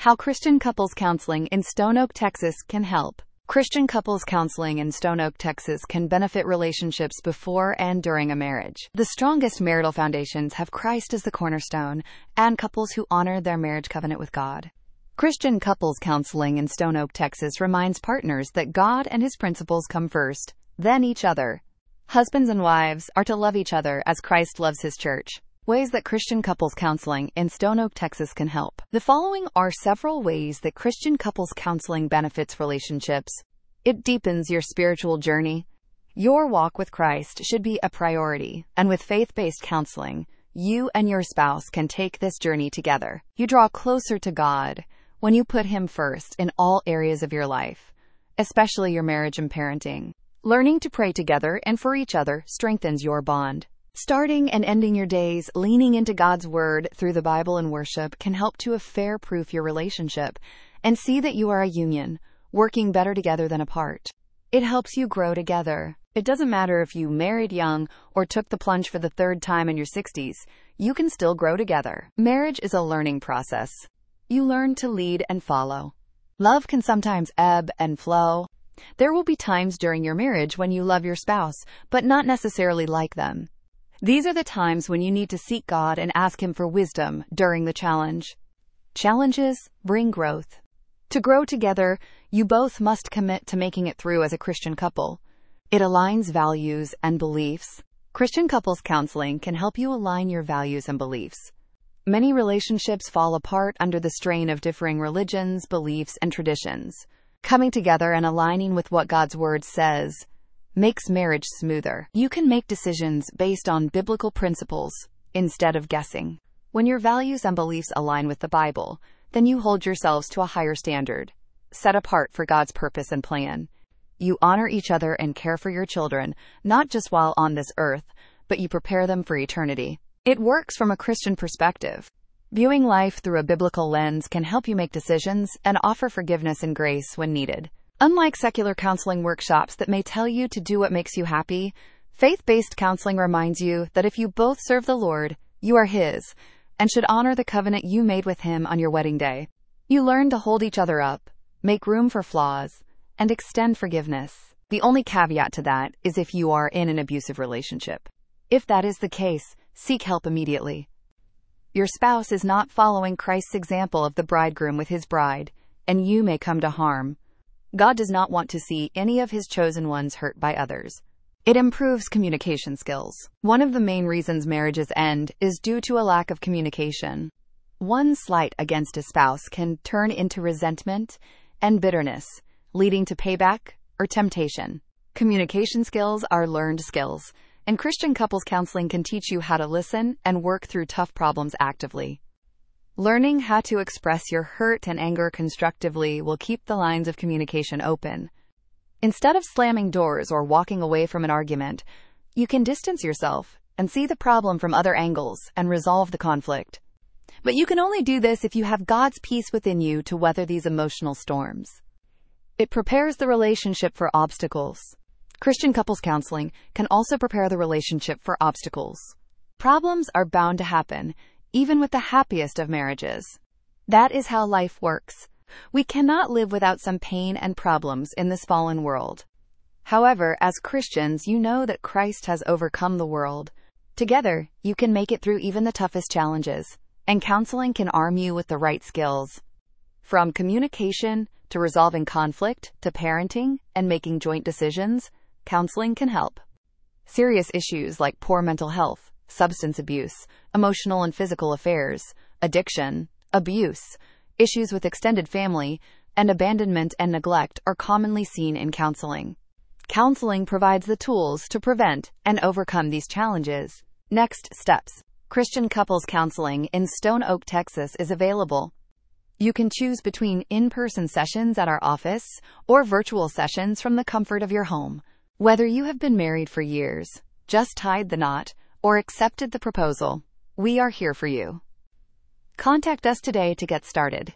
How Christian Couples Counseling in Stone Oak, Texas can help. Christian couples counseling in Stone Oak, Texas can benefit relationships before and during a marriage. The strongest marital foundations have Christ as the cornerstone and couples who honor their marriage covenant with God. Christian Couples Counseling in Stone Oak, Texas reminds partners that God and His principles come first, then each other. Husbands and wives are to love each other as Christ loves His church. Ways that Christian Couples Counseling in Stone Oak, Texas can help. The following are several ways that Christian Couples Counseling benefits relationships. It deepens your spiritual journey. Your walk with Christ should be a priority, and with faith-based counseling, you and your spouse can take this journey together. You draw closer to God when you put Him first in all areas of your life, especially your marriage and parenting. Learning to pray together and for each other strengthens your bond. Starting and ending your days leaning into God's Word through the Bible and worship can help to affair-proof your relationship and see that you are a union, working better together than apart. It helps you grow together. It doesn't matter if you married young or took the plunge for the third time in your 60s, you can still grow together. Marriage is a learning process. You learn to lead and follow. Love can sometimes ebb and flow. There will be times during your marriage when you love your spouse, but not necessarily like them. These are the times when you need to seek God and ask Him for wisdom during the challenge. Challenges bring growth. To grow together, you both must commit to making it through as a Christian couple. It aligns values and beliefs. Christian Couples Counseling can help you align your values and beliefs. Many relationships fall apart under the strain of differing religions, beliefs, and traditions. Coming together and aligning with what God's Word says makes marriage smoother. You can make decisions based on biblical principles instead of guessing. When your values and beliefs align with the Bible, then you hold yourselves to a higher standard, set apart for God's purpose and plan. You honor each other and care for your children, not just while on this earth, but you prepare them for eternity. It works from a Christian perspective. Viewing life through a biblical lens can help you make decisions and offer forgiveness and grace when needed. Unlike secular counseling workshops that may tell you to do what makes you happy, faith-based counseling reminds you that if you both serve the Lord, you are His, and should honor the covenant you made with Him on your wedding day. You learn to hold each other up, make room for flaws, and extend forgiveness. The only caveat to that is if you are in an abusive relationship. If that is the case, seek help immediately. Your spouse is not following Christ's example of the bridegroom with his bride, and you may come to harm. God does not want to see any of His chosen ones hurt by others. It improves communication skills. One of the main reasons marriages end is due to a lack of communication. One slight against a spouse can turn into resentment and bitterness, leading to payback or temptation. Communication skills are learned skills, and Christian Couples Counseling can teach you how to listen and work through tough problems actively. Learning how to express your hurt and anger constructively will keep the lines of communication open. Instead of slamming doors or walking away from an argument, you can distance yourself and see the problem from other angles and resolve the conflict. But you can only do this if you have God's peace within you to weather these emotional storms. It prepares the relationship for obstacles. Christian Couples Counseling can also prepare the relationship for obstacles. Problems are bound to happen, even with the happiest of marriages. That is how life works. We cannot live without some pain and problems in this fallen world. However, as Christians, you know that Christ has overcome the world. Together, you can make it through even the toughest challenges, and counseling can arm you with the right skills. From communication to resolving conflict to parenting and making joint decisions, counseling can help. Serious issues like poor mental health, substance abuse, emotional and physical affairs, addiction, abuse, issues with extended family, and abandonment and neglect are commonly seen in counseling. Counseling provides the tools to prevent and overcome these challenges. Next steps. Christian Couples Counseling in Stone Oak, Texas is available. You can choose between in-person sessions at our office or virtual sessions from the comfort of your home. Whether you have been married for years, just tied the knot, or accepted the proposal, we are here for you. Contact us today to get started.